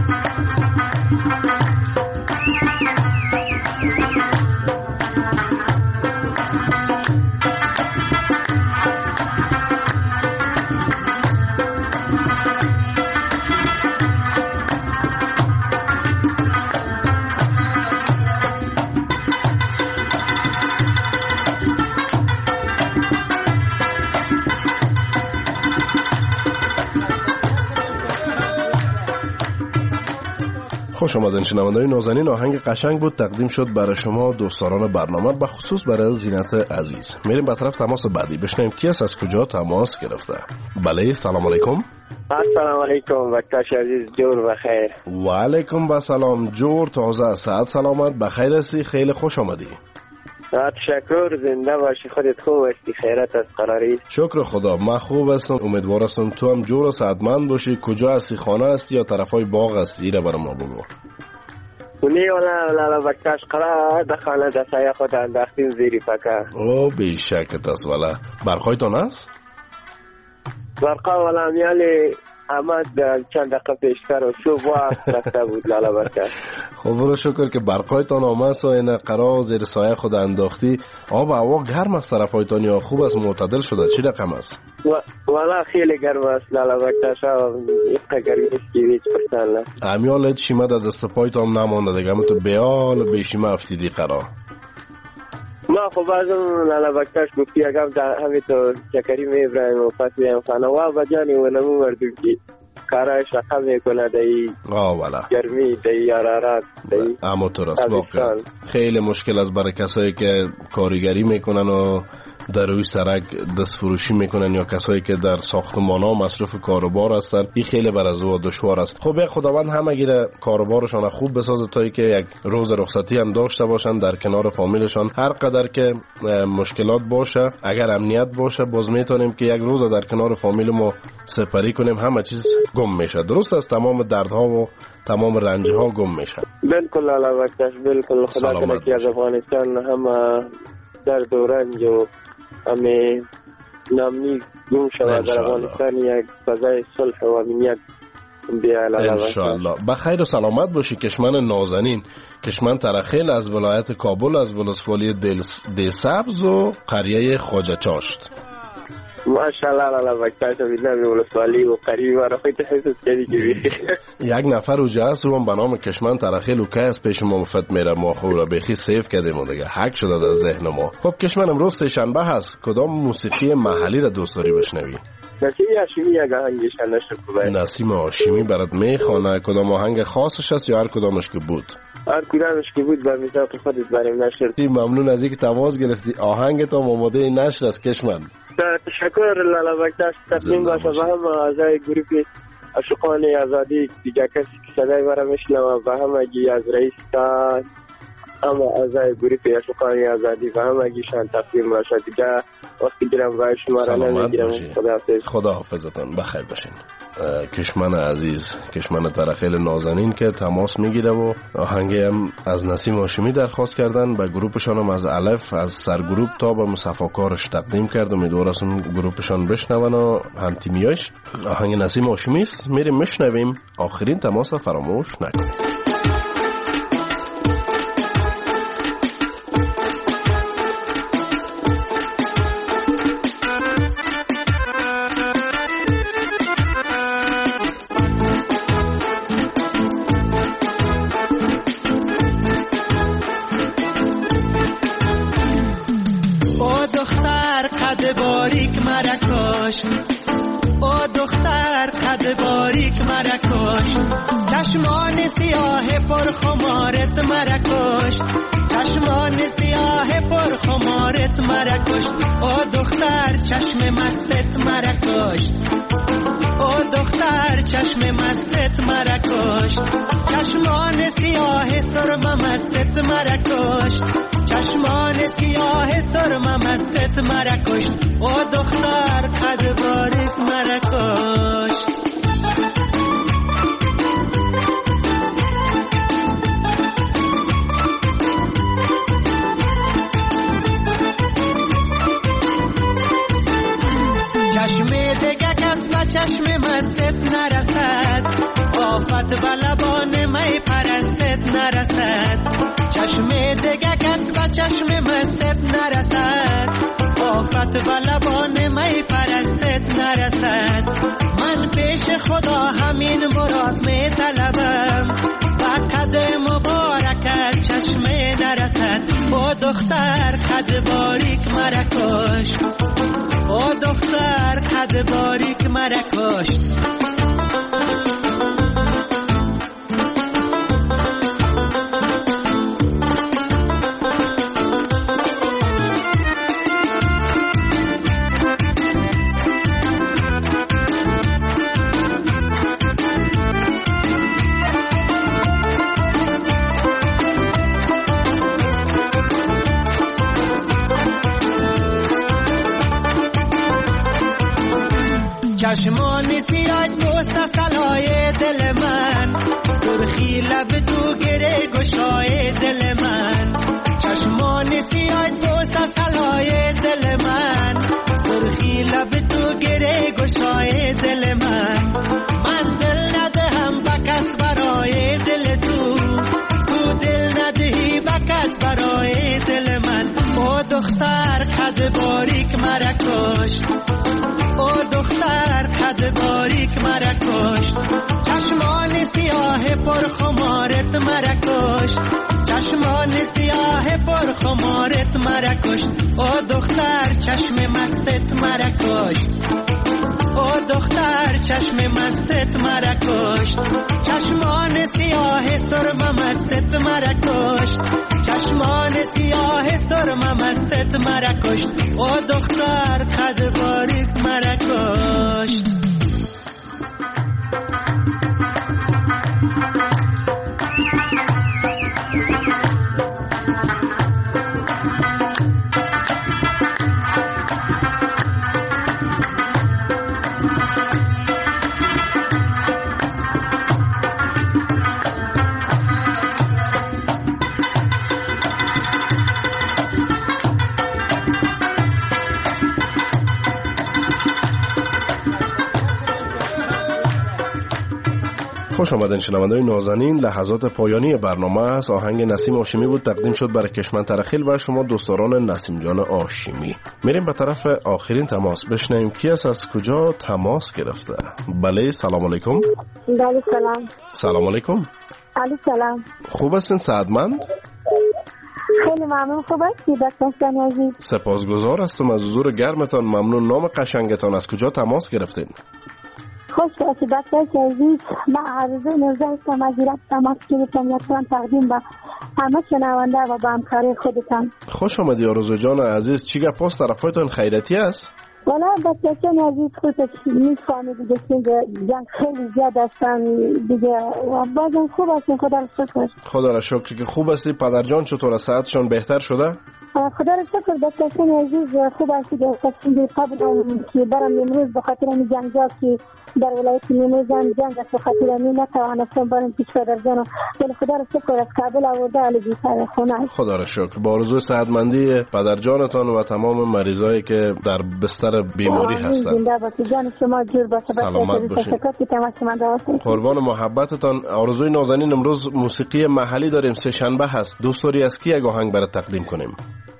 خوش آمدین شنوندگان نازنین. آهنگ قشنگ بود تقدیم شد برای شما دوستداران برنامه به خصوص برای زینت عزیز. میریم به طرف تماس بعدی بشنویم کی است، از کجا تماس گرفته. بله سلام علیکم. السلام علیکم وقتش عزیز، جور بخیر. و علیکم و سلام جور، تازه صحت سلامت بخیر هستی، خیلی خوش آمدی. تشکر، زنده باشی، خودت خوب هستی، خیرت از قراری؟ شکر خدا من خوب هستم، امیدوار هستم تو هم جور و صحتمند باشی. کجا هستی، خانه هستی یا طرفای باغ هستی؟ ایره برام بگو. کنی ولا وقتش قرار دخانه دستای خود انداختیم زیری پکه. او بیشکت است. ولا برقایتان هست؟ برقا ولا میالی احمد چند دقیقه پیشتر و صبح وقت رفته بود لالا برکت. خب برو شکر که برقایتان آمد و این قرار زیر سایه خود انداختی. آب و هوا گرم است طرفایتان یا خوب است، معتدل شده؟ چی رقم است؟ والا خیلی گرم است لالا برکت، ایقا گرمی است که هیچ پرسان نه. امیال شیمه در دست پایت هم نمانده دیگه، تو بیال بیشیمه افتیدی قرار. ما خب ازم لالا بکتاش گفتی اگم در همین تو چکریم ابراهیم و فصلی هم خانه و بجانی و نمو مردم که کارش رقم میکنه دایی گرمی دایی حرارت دایی. اما تو راست واقعا خیلی مشکل است برای کسایی که کارگری میکنن و در روی سرک دست فروشی میکنن یا کسایی که در ساختمان ها مصرف کاروبار هستن. این خیلی بر از او دشوار است. خب یک خداوند همگی کاروبارشان خوب بسازه تا که یک روز رخصتی هم داشته باشن در کنار فامیلشان. هر قدر که مشکلات باشه، اگر امنیت باشه، باز میتونیم که یک روز در کنار فامیلمون سپری کنیم. همه چیز گم میشه. درست است، تمام دردها و تمام رنجها گم میشه. بالکل لالا وقتش بالکل. خدا کنه که از افغانستان هم درد و رنج و همه نامنی گم شود در افغانستان یک فضای صلح و امنیت انشاءالله. بخیر و سلامت باشی کشمن نازنین. کشمن ترخیل از ولایت کابل، از ولسوالی دلسبز و قریه خواجه چاشت. ماشاءالله لالا بکتاش بیدنمی ولسوالی و قریبی مرا خیلی حسد کردی که یک نفر او جهست رو هم به نام کشمن ترخیل و که از پیش ما مفت میره، ما خوب را بخی سیف کردیم و دیگه حق شده در ذهن ما. خب کشمن امروز سه‌شنبه هست، کدام موسیقی محلی را دوست داری بشنوی؟ نسیم هاشمی یک آهنگش نشد خوبه. نسیم هاشمی برات میخوانه، کدام آهنگ خاصش هست یا هر کدامش که بود؟ هر کدامش که بود بر میزاق خودت بریم نشر. ممنون از اینکه تماس گرفتی. آهنگ تو آماده نشر است کشمن. تشکر لالا بکتاش. تقدیم باشه به هم اعضای گروه عاشقان آزادی، دیگه کسی که صدای مرا میشنوه و همگی از رئیس تا اما اعضای گروه عاشقان آزادی و همگیشان تقدیم باشه. دیگه وقتی گیرم رای شما را نمیگیرم. خدا حافظتان، بخیر باشین. کشمن عزیز، کشمن ترخیل نازنین که تماس میگیره و آهنگی هم از نسیم هاشمی درخواست کردن، به گروپشان هم از الف از سرگروپ تا به مصفاکارش تقدیم کرد. امیدوار است اون گروپشان بشنون و همتیمیاش. آهنگ نسیم هاشمی است، میریم میشنویم. آخرین تماس فراموش نکنید. او دختر قد باریک مرا کشت، چشمان سیاه پرخمارت مرا کشت، چشمان سیاه پرخمارت مرا کشت. او دختر چشم مستت مرا کشت، او دختر چشم مستت مرا کشت، چشمان سیاه سرم مستت مرا کشت، چشمان سیاه سرم مستت مرا کشت. او دختر قد باریک مرا کشت. چشم دیگه کس به چشم مستت نرسد، آفت به لبان می پرستت نرسد. چشم دیگه کس به چشم مستت نرسد، آفت به لبان می پرستت نرسد. من پیش خدا همین مراد می طلبم، و قد مبارکت چشم نرسد. او دختر قد باریک مرا کشت، او دختر قد باریک مرا کشت. چشمان سیاه دوست سلای دل من، سرخی لب تو گره گشای دل من. چشمان سیاه دوست سلای دل من، سرخی لب تو گره گشای دل من. من دل ندهم به کس برای دل تو، تو دل ندهی به کس برای دل من. او دختر قد باریک مرا کشت، او دختر قد باریک مرا کشت. چشمان سیاه پرخمارت مرا کشت، چشمان سیاه پرخمارت مرا کشت. او دختر چشم مستت مرا کشت، او دختر چشم مستت مرا کشت. چشمان سیاه سرم مستت مرا کشت، چشمان سیاه سرم مستت مرا کشت. او دختر قد باریک مرا کشت. خوش آمدین شنونده‌های نازنین. لحظات پایانی برنامه است. آهنگ نسیم هاشمی بود، تقدیم شد برای کشمن ترخیل و شما دوستداران نسیم جان هاشمی. میریم به طرف آخرین تماس، بشنویم کی است، از کجا تماس گرفته. بله، سلام علیکم. بله سلام. سلام علیکم. علیکم سلام. خوب هستین؟ سعادتمند؟ خیلی ممنون. خوب هستی دکتر عزیز؟ سپاسگزار هستم از حضور گرمتان. ممنون. نام قشنگتان، از کجا تماس گرفتین؟ خوش باشید دکتر عزیز. من عرضه نوزه هستم از ایران تماس گرفتم. لطفاً تقدیم به همه شنونده و به همکاری خودتان. خوش آمدی آرزو جان عزیز. چی گپ است؟ طرفایتان خیریتی است؟ والا دکتر عزیز خودت میفهمی دیگه جنگ خیلی زیاد هستن دیگه. بازم خوب هستین؟ خدا رو شکر. خدا رو شکر که خوب هستی. پدر جان چطور است؟ صحتشون بهتر شده؟ خدا رو شکر دکتر عزیز خوب هستی. تصمیم قبل که برم امروز به خاطر این جنگ‌ها که در ولایت نیمروزم جنگ است، به خاطر این نتوانستم برم پیش پدر جانم، ولی خدا رو شکر از کابل آورده علی بی‌سر خونه. خدا رو شکر. با آرزوی صحتمندی پدر جانتان و تمام مریضایی که در بستر بیماری هستند. زنده باشید. جان شما جور باشه. سلامت باشید. قربان محبتتان. آرزوی نازنین امروز موسیقی محلی داریم. سه شنبه هست. دوست داری از کی یک آهنگ برات تقدیم کنیم؟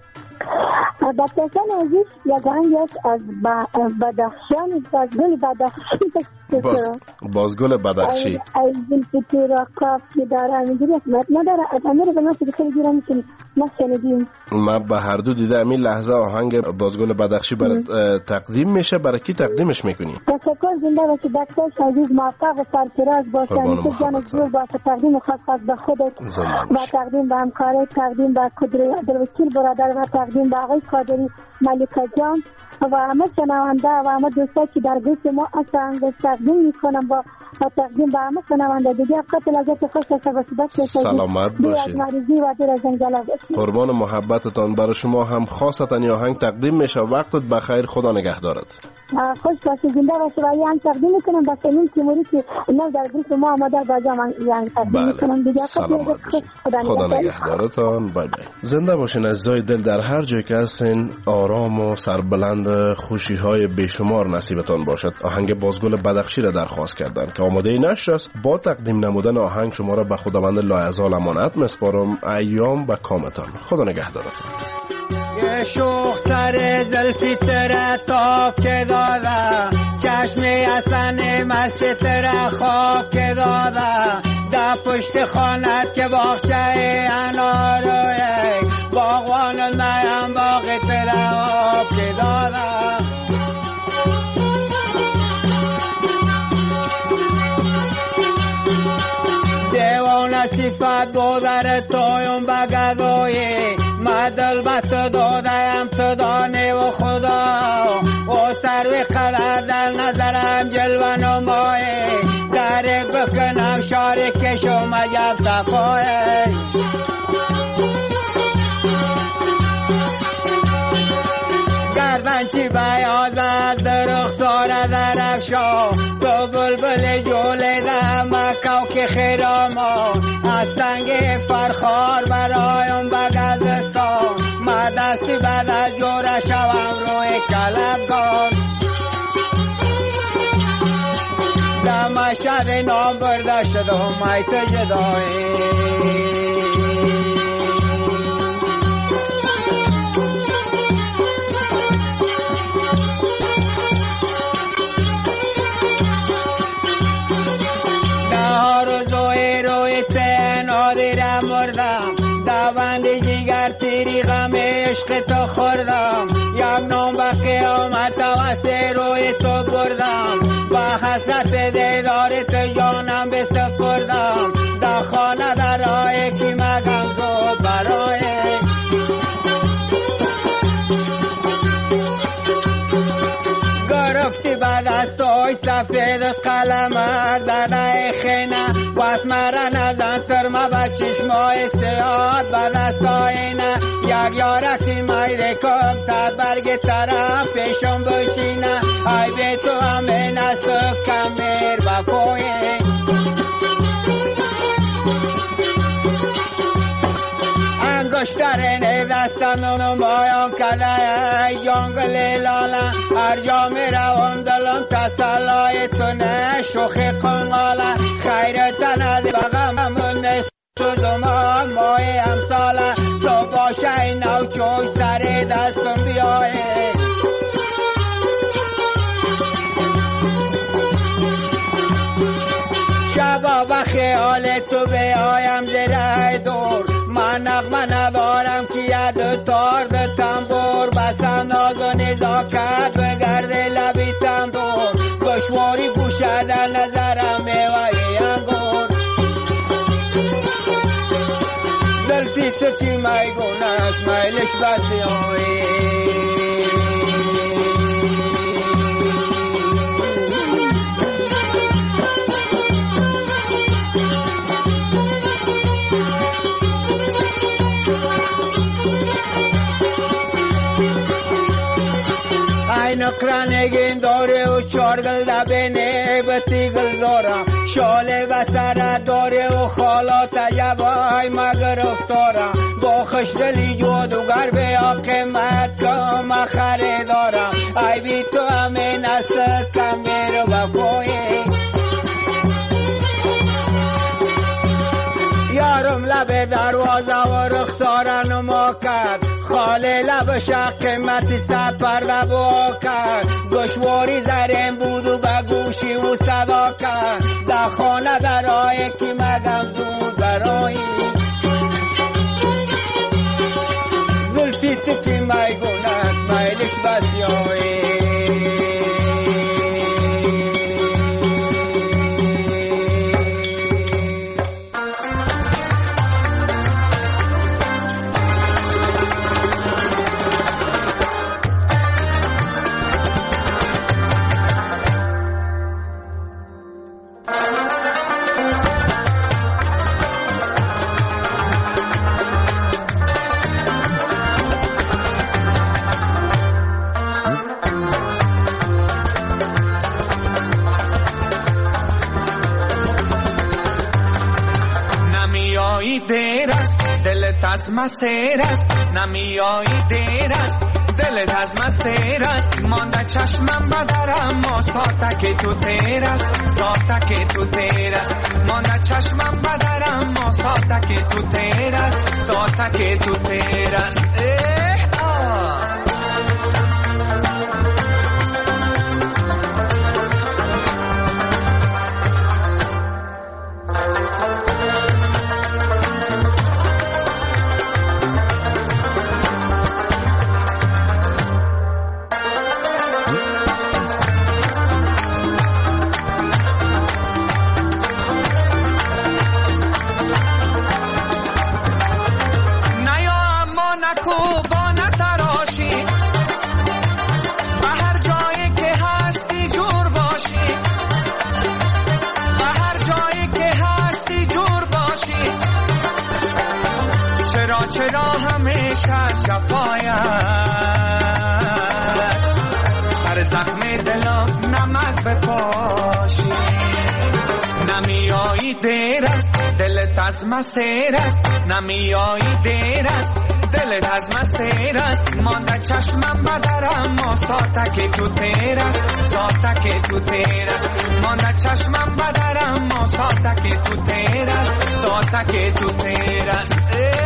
دکتر عزیز یک آهنگ از بدخشان، بازگل بدخشی. بازگل بدخشی از زلفتی را کاف که داره اینجوری اسمت نداره. از امیر به ناسی خیلی گیره میکنی نشنیدیم. من به هر دو دیده امی لحظه آهنگ بازگل بدخشی برای تقدیم میشه. برای کی تقدیمش میکنی؟ تشکر. زنده باشی دکتر عزیز. موفق و سرفراز باشه. همیشه جان جور باشه. تقدیم خاص به خودت و تقدیم به همکارت، تقدیم به عبدالوکیل برادر و تقدیم به آقای قادری، ملکه جان و همه شنونده و همه دوستان که در گوش ما هستند. تقدیم میکنم با تقدیم به همه شنونده دیگه. فقط لذت خوش داشته باشید. سلامت باشید. مریضی و دور از جنگل باشید. قربان محبتتان. برای شما هم خاصتا این آهنگ تقدیم میشه. وقتت بخیر. خدا نگهدارت. خوش باشید. زنده باشید. و یه هم تقدیم میکنم با سمین تیموری که اینا در گروه ما آماده باجا من یعنی تقدیم میکنم دیگه. خدا نگهدارتان. بای بای. زنده باشین عزیزای دل. در هر جای که هستین آرام و سربلند، خوشی های بیشمار نصیبتان باشد. آهنگ بازگل بدخشی را درخواست کردن که آماده نشر است. با تقدیم نمودن آهنگ شما را به خداوند لایزال امانت میسپارم. ایام و کامتان. خدا نگهدارتان. یه شوخ سر زلفی تره تاف که داده، چشمی اصلا مست تره خواب که داده، در پشت خانت که باغچه اناروی باغوان نیم باغ تره آب که داده. دیوان صفت بودر تویم بگذوی، مدل بست دادیم تو دانه و خدا، و سروی قدر در نظرم جلوه نمایی، درک بکنم شارک کشم عجب صفایی. گردن چی بیازد درختار درفشا، تو بلبل جولیده مکو که خیراما، از سنگ فرخار برایم بگذستان، ما دستی بعد از جوره شوم روی کلبگان. در مشهد نام برده شدم ایت جدایی، دوند جیگر تیری غم عشق تو خوردم، یک نام به قیامت واسه روی تو بردم، با حسرت دیدار تو جانم بسپردم، در خانه در راه کی مگم تو برای گرفتی بعد از توی سفید قلم داده خینه، واس مرا نزن سرما با چشمای سیاد بعد از توینه، یک یارکی میره کم ساد برگ طرف پیشم بشینه، ای بی تو همه نسو کمیر بپویه. انگشترین دستم نمایم کده جنگل لاله، هر جا می روان دلم تسلای تو نه شوخی قنقاله، خیر خیال تو بیایم زره دور من نغمه ندارم که ید تار ده تنبور بسم ناز و نزاکت بگرد لبی تندور گشواری گوشه در نظرم میوهی انگور دلفی تو چی میگونه است میلش بسیاری نقرانگین داره و چارگل دبینه بطی گل داره شاله و سره داره و خالات جوای مگر افتاره با خشدلی جادوگر بیا قیمت کم خریداره ای بی تو همه نسل کم میره وفایی یارم لب دروازه و رخساره نما کرد خاله لب شق قیمتی صد پرده با کرد گشواری زرین بود و به گوشی و صدا کرد در خانه در آیه که مگم دود برایی زلفی تو که میگونت میلش بسیاری دلت از مسیر است نمیایی دیر است دلت از مسیر است مانده چشمم بدرم ما ساعته تو تیر است ساعته تو تیر است مانده چشمم بدرم ما ساعته تو تیر است ساعته تو تیر است چرا همیشه شفایت سر زخم دلم نمک بپاشی نمیایی دیر است دلت از مسیر است نمیایی دیر است دلت از مسیر است مانده چشمم بدرم ما ساعته تو تیر است ساعته تو تیر است مانده چشمم بدرم ما ساعته تو تیر است ساعته تو تیر است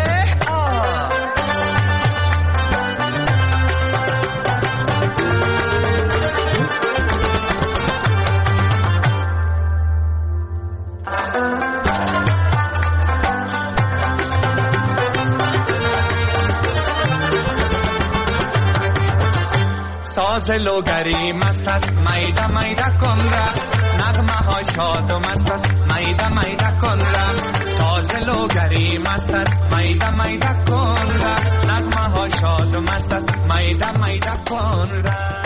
ساز لوگری مست است میده میده کن رقص نغمه های شاد و مست است میده میده کن رقص ساز لوگری مست است میده میده کن رقص نغمه های شاد و مست است میده میده کن رقص